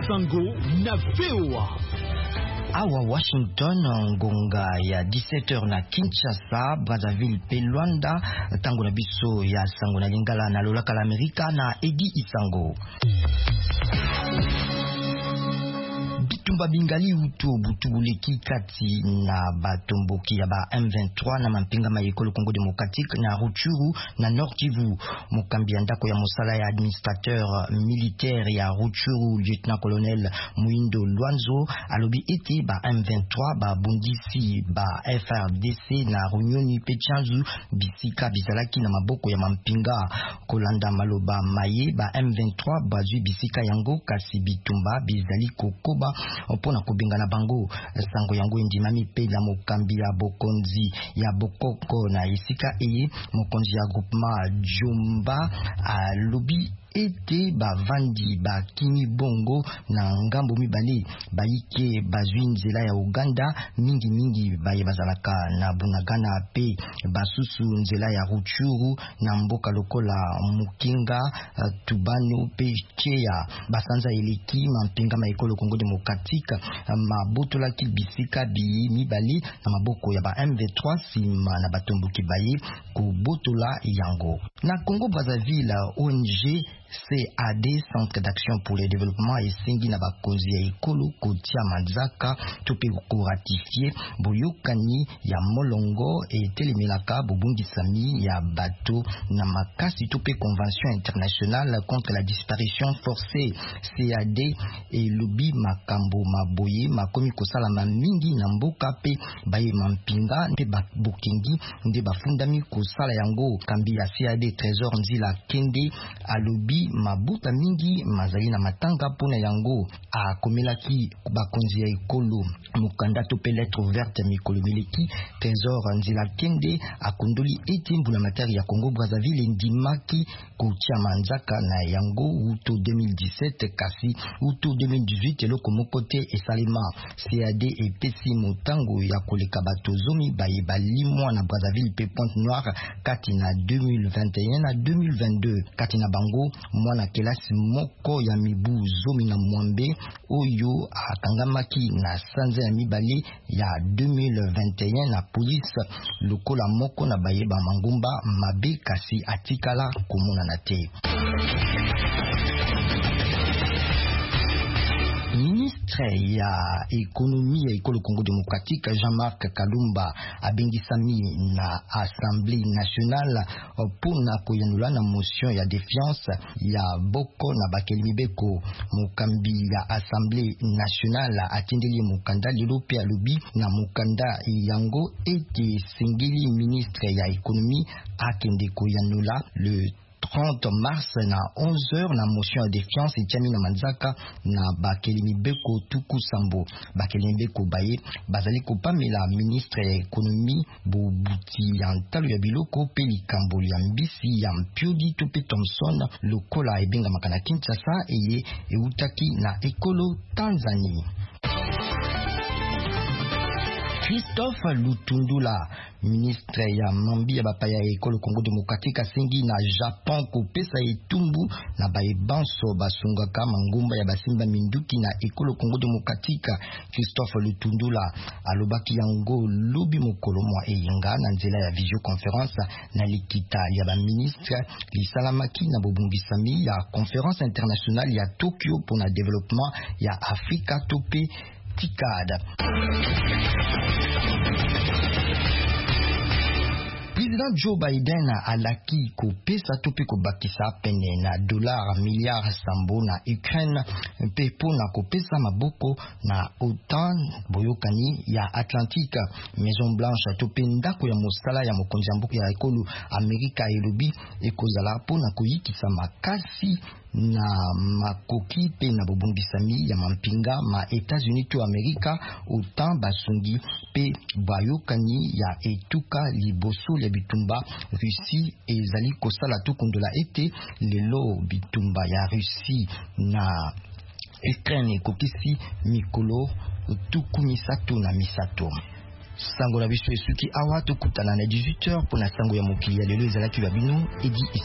Sango na VOA. Awa Washington, ngonga ya 17h na Kinshasa, Brazzaville pe Luanda, tango na biso ya sango na lingala na lolaka la Amerika na Edi Isango. Bitumba bingali uto butubuleki kati na batomboki ya ba M23 na mampinga mayekolo Congo Démocratique na Rutshuru na Nord Kivu. Mokambi ya ndako ya mosala ya administrateur militaire ya Rutshuru lieutenant colonel Muindo Lwanzo alobi ete ba M23 ba bundisi ba FRDC na Runyoni pe Tchanzu bisika bizalaki na maboko ya mampinga kolanda maloba maye ba M23 bazwi bisika yango kasi bitumba bizali kokoba opona kubenga na bango sango yango indimami pe na mokambi ya bokonzi ya bokoko na isika eye mokonzi ya groupement Jomba alobi ete bavandi bakini bongo na ngambo mibale bayike bazwi nzela ya Uganda mingi baye bazalaka na Bunagana pe basusu nzela ya Rutshuru na mboka lokola Mukinga Tubano pe Cheya basanza eleki mampinga maekolo Congo Démocratique mabotola ki bisika bi mibale na maboko ya ba M23 sima na batomboki baye ko botola yango na Congo Brazzaville. ONG CAD, Centre d'Action pour le Développement et Sengi na bakonzi ya ekolo kotia manzaka tope ko ratifier boyokani ya molongo et telemelaka bobungisami ya bato na makasi tope convention internationale contre la disparition forcée. CAD et lobi makambo maboye makomi kosala mingi na mboka pe baye mampinga nde bokengi nde bafundami kosala yango. Kambi ya CAD Trésor Nzila Kende alobi mabuta mingi mazali na matanga pona yango akomelaki bakonzi ya ekolo mukanda tope lettre verte mikolo mileki. Trésor Nzila Kende akondoli eti mbula materi ya Congo Brazzaville ndimaki kotia manzaka na yango uto 2017 kasi uto 2018 eloko mokote esalema. CAD epesi motango ya koleka bato zomi baye balimwa na Brazzaville pe Pointe-Noire kati na 2021 na 2022 kati na bango mwana kelasi moko ya mibu zomi na mwambe oyo akangamaki na sanza ya mibale ya 2021 na police lokola moko na bayeba mangumba mabe kasi atikala komona na te. Ministre ya économie ya ekolo Congo Démocratique Jean-Marc Kalumba abengisami na Assemblée nationale pona koyanula na motion ya défiance ya boko na bakeli beko. Mokambi ya Assemblée nationale atindeli mokanda lelo pe alobi na mokanda yango ete sengeli ministre ya économie akende koyanula le 30 mars na 11h na motion ya défiance etiami na manzaka na bakelimi beko tuku sambo. Bakelimi beko baye bazali kopamela ministre ya économie bobuti ya ntalo ya biloko pe likambo ya mbisi ya mpiodi to pe Thomson lokola ebenga makana Kinshasa eye eutaki na ekolo Tanzanie. Christophe Lutundula, ministre ya mambi ya bapaya ya ekolo Congo Démocratique asengi na Japon kopesa etumbu na baebanso basungaka mangumba ya basimba minduki na ekolo Congo Démocratique. Christophe Lutundula alobaki yango lobi mokolo mwa eyenga na nzela ya visioconférence na likita ya ba ministre lisalamaki na bobungisami ya conférence internationale ya Tokyo pour na développement ya Afrika tope TICAD. Président Joe Biden alaki kopesa tope kobakisa pene na dollar milliard sambo na Ukraine pe pona kopesa maboko na OTAN boyokani ya Atlantique. Maison Blanche tope ndako ya mosala ya mokonzi ya mboka ya ekolo Amerika elobi ekozala pona koyikisa makasi na makoki pe na bobungisami ya mampinga ma États-Unis to Amerika OTAN basungi pe bayokani ya etuka liboso ya bitumba Russie ezali kosala tokondola ete lelo bitumba ya Russie na Ukraine ekokisi mikolo tuku misato na misato. Sango na biso esuki awa tokutana na 18h pona sango ya mokili ya lelo ezalaki babino Edi